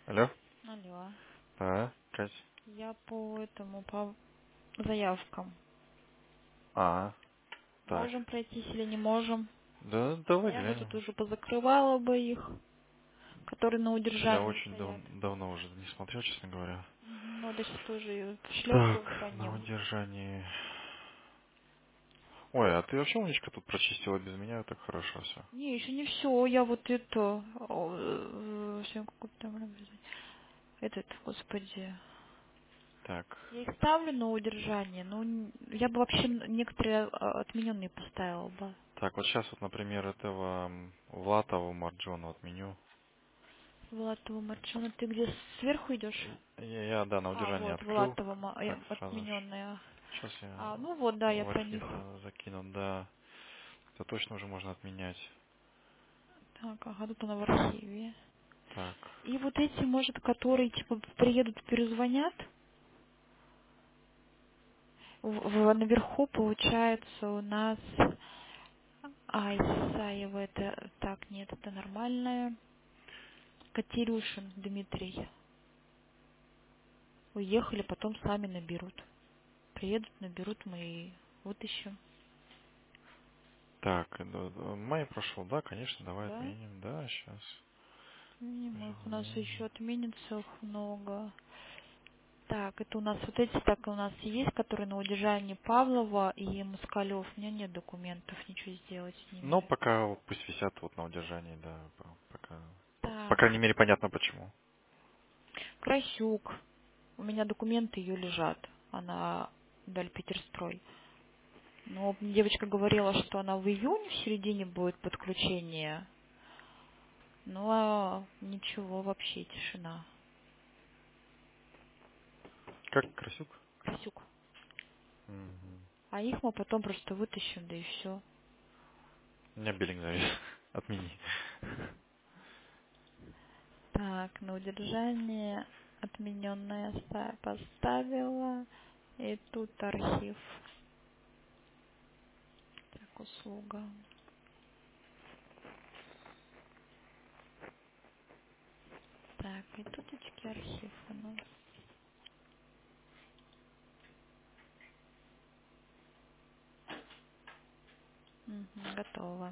Алло? Алло. Да, Кать. Я по заявкам. А, так. Можем пройтись или не можем? Да, давай Я бы глянем. тут уже позакрывала бы их, которые на Я удержании очень стоят. давно уже не смотрел, честно говоря. Ну, да сейчас тоже ее шлепаю по Так, на ним. удержании. Ой, а ты вообще, умничка, тут прочистила без меня, так хорошо все. Не, еще не все. Я вот это... Всем какой там обязательно. Этот, господи. Так. Я их ставлю на удержание, но я бы вообще некоторые отмененные поставила бы. Так, вот сейчас вот, например, этого Влатова Марджона отменю. Влатова Марчона, ты где сверху идешь? Я, да, на А, удержание вот, открыл. Влатова Так, сразу же. отмененная. Сейчас я А, ну вот, да, я в про архив них. закину, да. Это точно уже можно отменять. Так, ага, тут она в архиве. Так. И вот эти, может, которые, типа, приедут, перезвонят, наверху, получается, у нас... А, Исаева, это... Так, нет, это нормальная. Катерюшин Дмитрий. Уехали, потом сами наберут. Приедут, наберут, мы и вытащим. Так, май прошел, да, конечно, давай Да? отменим, да, сейчас. У нас еще отменится их много. Так, это у нас вот эти так у нас есть, которые на удержании Павлова и Москалев. У меня нет документов, ничего сделать с Но ними. пока вот пусть висят вот на удержании, да, пока, по Так, крайней мере, понятно почему. Красюк. У меня документы ее лежат. Она Дальпетерстрой. Но девочка говорила, что она в июне, в середине будет подключение. Ну, а ничего, вообще тишина. Как Красюк? Красюк. Мгм. А их мы потом просто вытащим, да и все. У меня биллинг завис. Отмени. Так, на удержание отмененное поставила. И тут архив. Так, услуга. Так, и тут очки архив у нас. Мгм, готово.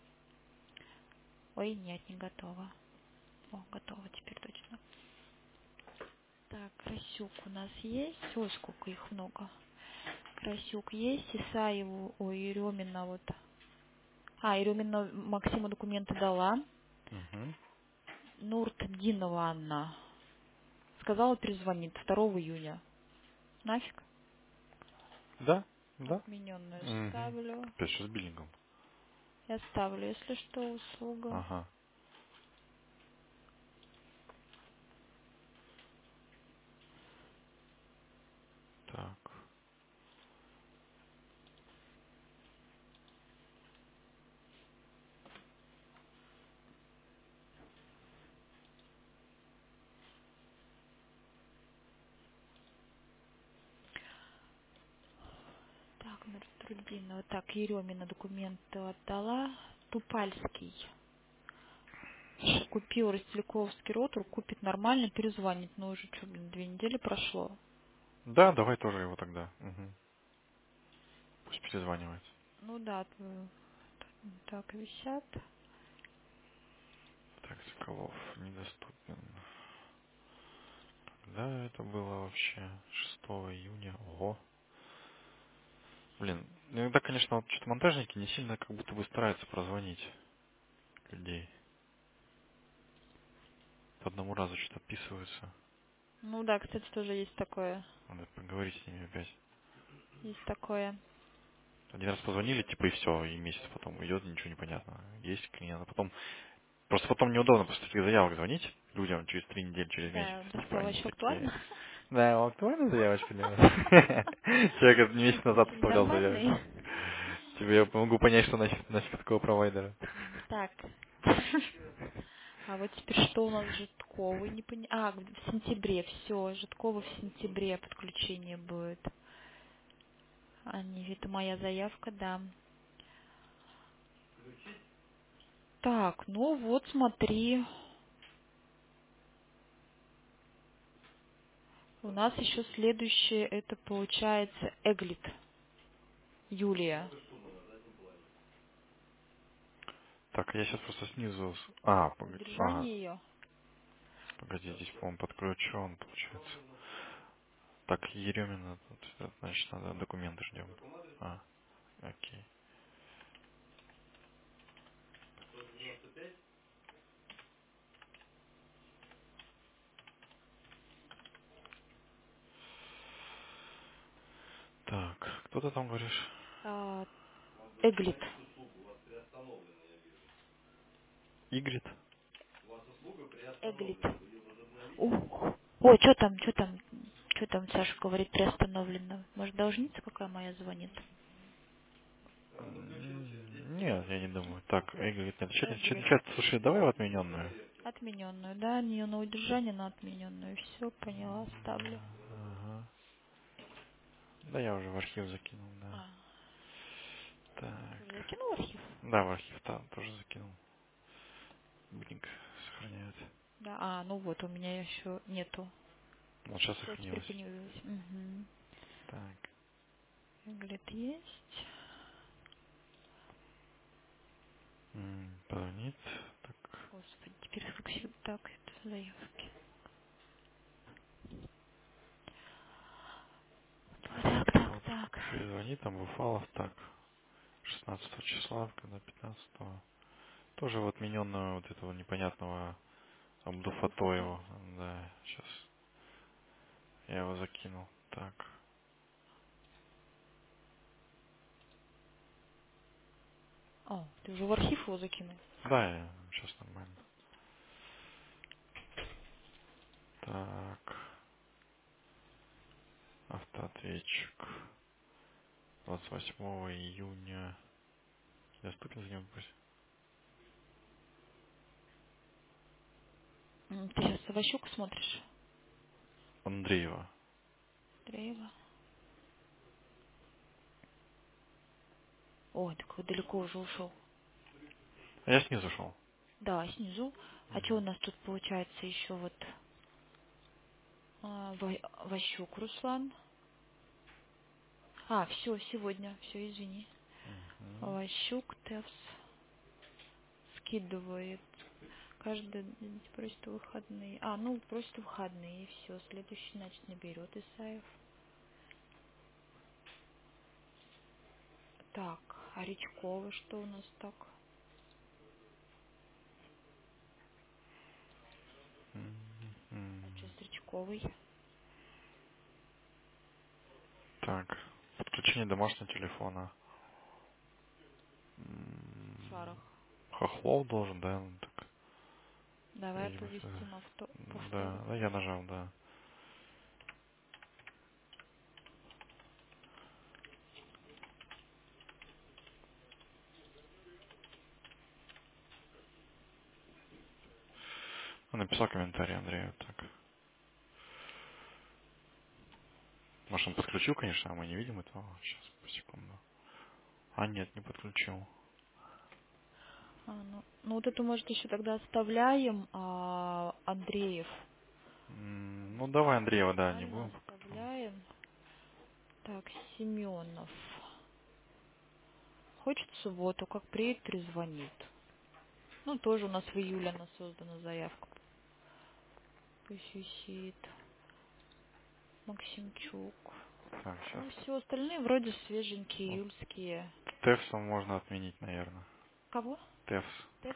Ой, нет, не готово. О, готово теперь точно. Так, Красюк у нас есть. Ой, сколько их много. Красюк есть. Исаеву, ой, Еремина вот. А, Еремина Максиму документы дала. Угу. Нуртдинова Анна. Сказала, перезвонит 2 июня. Нафиг? Да, да. Отмененную Угу. ставлю. Опять что с биллингом? Я ставлю, если что, услуга. Ага. Так. Так, Нуртдинова. Так, Еремина документы отдала. Тупальский. Купил Ростелековский ротор, купит нормально, перезвонит. Ну уже что, блин, 2 недели прошло. Да, давай тоже его тогда. Угу. Пусть перезванивает. Ну да, так висят. Так, Соколов недоступен. Да, это было вообще 6 июня. Ого. Блин, иногда, конечно, вот что-то монтажники не сильно как будто бы стараются прозвонить людей. По одному разу что-то отписываются. Ну да, кстати, тоже есть такое. Надо поговорить с ними опять. Есть такое. Один раз позвонили, типа, и все, и месяц потом идет, ничего не понятно. Есть клиент, а потом... Просто потом неудобно после таких заявок звонить людям через 3 недели, через месяц. Да, Типа, достала они еще такие... актуально. Да, актуальная заявочка для вас? Человек месяц назад Такие оставлял заявочку. нормальные. Тебе я могу понять, что нафиг такого провайдера. Так. А вот теперь что у нас Житковый? Не поня... А, в сентябре, все. Житкова в сентябре подключение будет. Это моя заявка, да. Так, ну вот смотри. У нас еще следующее, это получается Эглит, Юлия. Так, я сейчас просто снизу... погоди. Ага, Удержание ее. погоди, здесь, по-моему, подключен, получается. Так, Еремина, тут, значит, надо документы ждем. Окей. Так, кто ты там говоришь? А, Эглит. Игрит? Эглит. Ой, что там Саша говорит, приостановлено? Может, должница какая моя звонит? Нет, я не думаю. Так, говорит, нет, Эглит. чат, слушай, давай в отмененную. Отмененную, да, не на удержание, на отмененную. Все, поняла, ставлю. Ага. Да, я уже в архив закинул, да. А, ты уже Так. закинул архив? Да, в архив там тоже закинул. Блинк сохраняет. Да, ну вот, у меня еще нету. Вот сейчас Все, теперь сохранилось. появилось. Угу. Так. Эглит есть. Позвонит. Так. Господи, теперь как все так, это заявки. Так, Вот, так. перезвони там Буфалов, так. 16 числа, когда 15. Тоже в отмененную вот этого непонятного Абдуфатоев. Абдуфатоева. Да, сейчас я его закинул. Так. Ты уже в архив его закинул? Да, я сейчас нормально. Так. Автоответчик. 28 июня. Доступен за ним пусть? Ты сейчас Саващук смотришь? Андреева. Андреева. Ой, так вы далеко уже ушел. Я снизу шел. Да, снизу. А что у нас тут получается еще вот Ващук Руслан? Все, сегодня. Все, извини. Мгм. Ващук Тевс скидывает. Каждый день просит выходные. Просит выходные, и все. Следующий, значит, наберет Исаев. Так, а Речкова что у нас так? А что М. с Речковой? Так. Подключение домашнего телефона. Шарах. Хохлов должен, да? Ну, так, Давай видимо, оповестим повторы. да, я нажал, да. Написал комментарий Андрею, так. Может, он подключил, конечно, а мы не видим этого. Сейчас, по секунду. Нет, не подключил. Вот эту, может, еще тогда оставляем, Андреев. Ну, давай Андреева, да, не Нормально будем. оставляем. Так, Семенов. Хочет в субботу, как приедет, трезвонит. Тоже у нас в июле она создана заявка. Пусть висит. Максимчук. Так, сейчас. Все остальные вроде свеженькие, Вот июльские. Тефса можно отменить, наверное. Кого? Тефс. Тесс?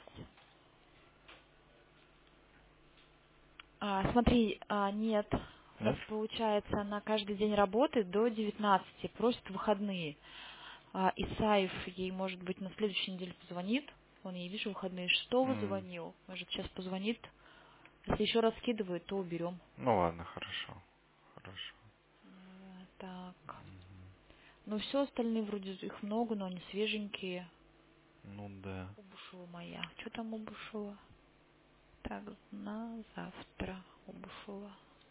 Смотри, нет. У нас Нет? получается, она каждый день работает до 19, просит выходные. Исаев ей, может быть, на следующей неделе позвонит. Он ей, видишь, выходные 6 звонил. Может, сейчас позвонит. Если еще раз скидывает, то уберем. Ну ладно, хорошо. Хорошо. Так. Все остальные вроде их много, но они свеженькие. Ну да. Обушева моя. Что там Обушева? Так, на завтра Обушева.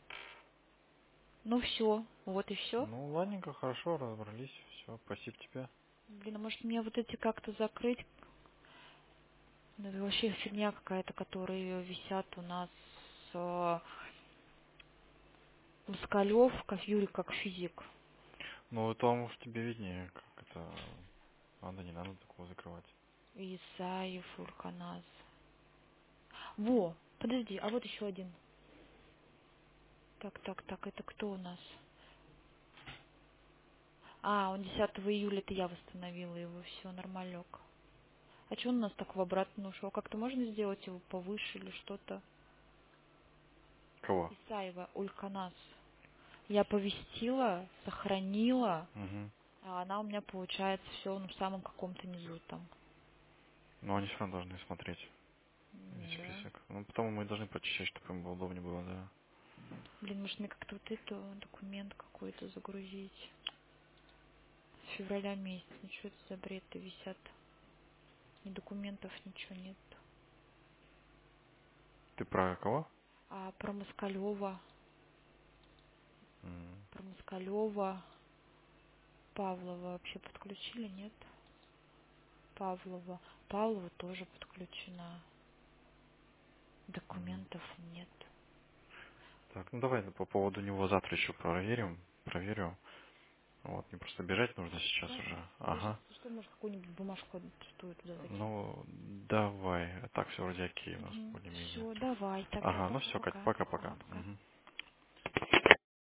Все. Вот и все. Ну, ладненько, хорошо, разобрались. Все, спасибо тебе. Блин, может мне вот эти как-то закрыть? Это вообще фигня какая-то, которые висят у нас. Москалев, как Юрий, как физик. Ну, там уж тебе виднее, как это... Надо, не надо такого закрывать. Исаев, Ульканаз. Во, подожди, а вот еще один. Так, это кто у нас? А, он 10 июля, это я восстановила его, все, нормалек. А что он у нас так в обратно ушел? Как-то можно сделать его повыше или что-то? Кого? Исаева, Ульканаз. Я повестила, сохранила, Угу. а она у меня получается все ну, в самом каком-то низу там. Но они все равно должны смотреть весь Да. список. Ну, потому мы должны прочищать, чтобы им было удобнее было, да. Блин, может мне как-то вот это документ какой-то загрузить. С февраля месяца. Ну что это за бред-то висят? Ни документов, ничего нет. Ты про кого? А про Москалева, М, Павлова вообще подключили, нет? Павлова. Павлова тоже подключена. м. Документов нет. Так, ну давай по поводу него завтра еще проверим. Проверю. Вот, мне просто бежать нужно сейчас Ладно. уже. Я сейчас, Ага. что, может, какую-нибудь бумажку стоит туда закину. Ну, давай. Так, все вроде окей у нас Угу. более-менее. Все, давай тогда. Ага, ну все, Кать, Пока-пока. пока-пока. Ага, пока. Мгм.